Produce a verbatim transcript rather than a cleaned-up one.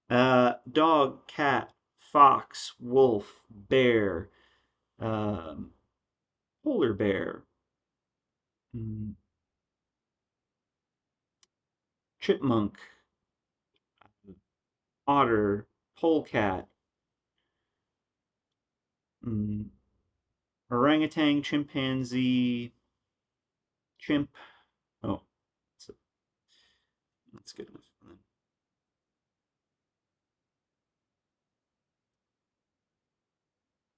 Uh, dog, cat, fox, wolf, bear, um, polar bear, mm, chipmunk, otter, polecat, mm, orangutan, chimpanzee, chimp. Oh, that's, that's good enough.